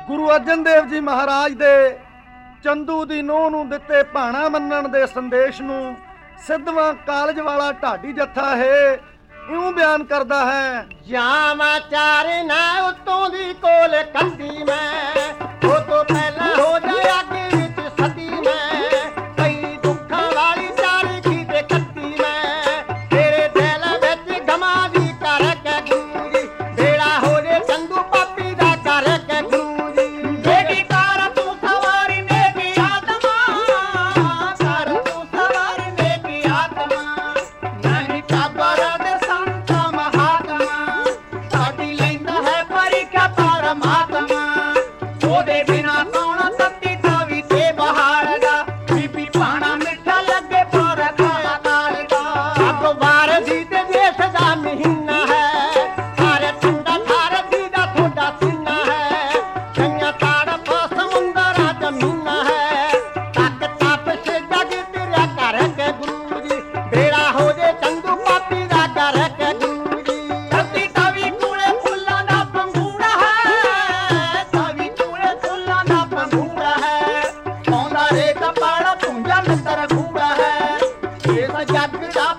ਗੁਰੂ ਅਰਜਨ ਦੇਵ ਜੀ ਮਹਾਰਾਜ ਦੇ ਚੰਦੂ ਦੀ ਨੂੰਹ ਨੂੰ ਦਿੱਤੇ ਭਾਣਾ ਮੰਨਣ ਦੇ ਸੰਦੇਸ਼ ਨੂੰ ਸਿੱਧਵਾਂ ਕਾਲਜ ਵਾਲਾ ਢਾਡੀ ਜੱਥਾ ਹੈ ਇਉਂ ਬਿਆਨ ਕਰਦਾ ਹੈ। ਜਾਵਾਂ ਚਾਰੇ ਨਾ ਉਤੋਂ ਦੀ ਕੋਲ ਕੰਦੀ ਮੈਂ, ਉਹ ਤੋਂ ਪਹਿਲਾਂ ਹੋ ਜਾ ਅੱਗੇ ਵਿੱਚ ਸਤੀ ਮੈਂ, ਕਈ ਦੁੱਖਾਂ ਵਾਲੀ ਚਾਰੇ ਖੀਤੇ ਕੱਤੀ ਮੈਂ, ਤੇਰੇ ਦਿਲ ਵਿੱਚ ਗਮਾਂ ਦੀ ਕਰ ਕੇ ਗੁਰੂ ਜੀ, ਬੇੜਾ ਹੋ ਜੇ ਚੰਦੂ ਪਾਪੀ ਦਾ ਕਰ ਕੇ ਗੁਰੂ ਜੀ। ਬੇੜੀ ਕਰ ਤੂੰ ਸਵਾਰੀ ਮੇਰੀ ਆਤਮਾ, ਕਰ ਤੂੰ ਸਵਾਰੀ ਮੇਰੀ ਆਤਮਾ, ਨਹੀਂ ਕਾਬਰ ਦੇ ਸੰਤ ਮਹਾਤਮਾ, ਸਾਡੀ ਲੈਂਦਾ ਹੈ ਪਰੀਖਿਆ ਪਰਮਾਤਮਾ, ਉਹਦੇ ਬਿਨਾ ਕੌਣ ਤੱਤੀ ਤਾਵੀ ਤੇ ਬਹਾਰਦਾ, ਬੀਬੀ ਭਾਣਾ ਮਿੱਠਾ ਲੱਗੇ ਪਰ ਖਾਇਆ ਕਾਲਦਾ। ਅਕਬਰ ਜੀ ਦੇ ਦੇਸ਼ ਦਾ ਮਹੀਨਾ ਹੈ, ਸਾਰੇ ਠੰਡਾ ਠਾਰ ਦੀ ਦਾ ਥੋੜਾ ਸੀਨਾ ਹੈ, ਕਈਆਂ ਤੜਫ ਸਮੁੰਦਰਾਂ ਜ਼ਮੀਨਾਂ ਹੈ, ਤੱਕ ਤਪਸ਼ ਜਗ ਤੇਰਾ ਕਰ ਕੇ ਗੁਰੂ ਜੀ, ਬੇੜਾ ਹੋ ਜੇ ਚੰਦੂ ਪਾਪੀ ਦਾ ਕਰ ਕੇ ਗੁਰੂ ਜੀ। ਧਰਤੀ ਤਵੀ ਕੂਲੇ ਫੁੱਲਾਂ ਦਾ ਪੰਗੂੜਾ ਹੈ, ਤਵੀ ਕੂਲੇ ਫੁੱਲਾਂ ਦਾ ਪੰਗੂੜਾ ਹੈ, ਪਾਉਂਦਾ ਰੇ ਕਪਾੜਾ ਪੁੰਜਾ ਮਿੱਤਰ ਖੂੜਾ ਹੈ, ਇਸ ਜੱਗ ਦਾ